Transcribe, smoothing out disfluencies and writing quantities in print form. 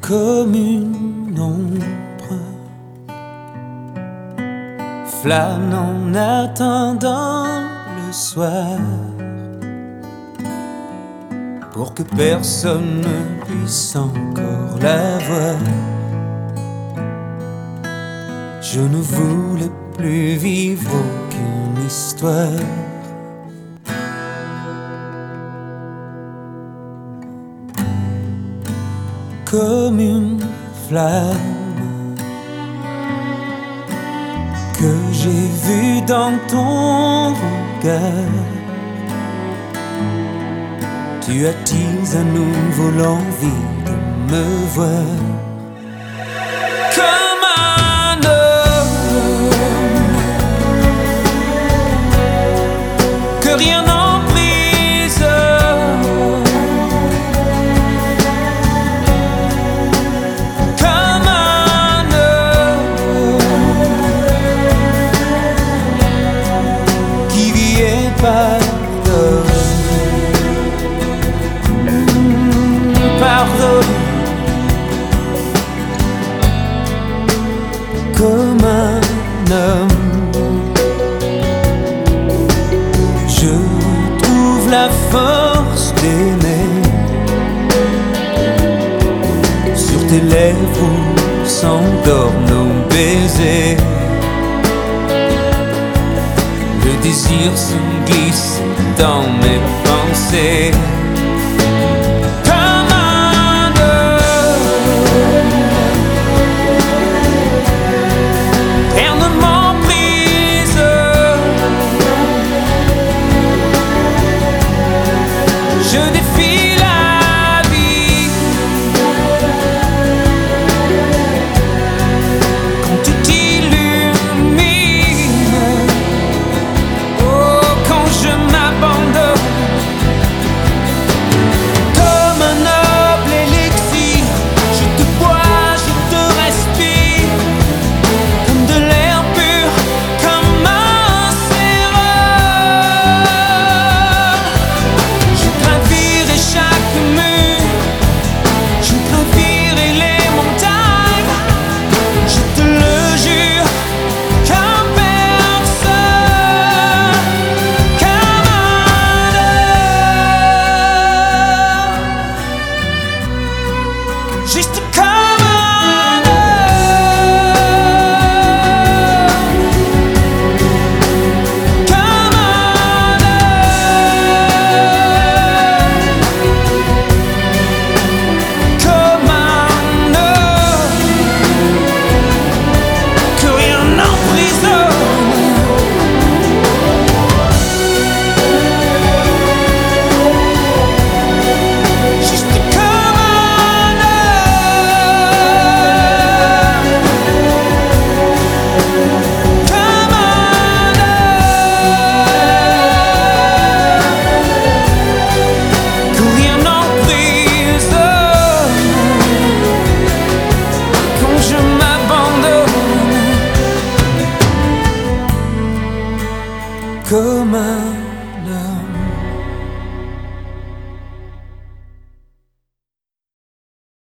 comme une ombre, flâne en attendant le soir, pour que personne ne puisse encore la voir. Je ne voulais plus vivre aucune histoire. Comme une flamme que j'ai vue dans ton regard, tu attises à nouveau l'envie de me voir. Comme un homme que rien n'emprise, comme un homme qui vit et pardonne. Pardonne, comme un homme, je trouve la force d'aimer. Sur tes lèvres où s'endorment nos baisers, le désir se glisse dans mes pensées.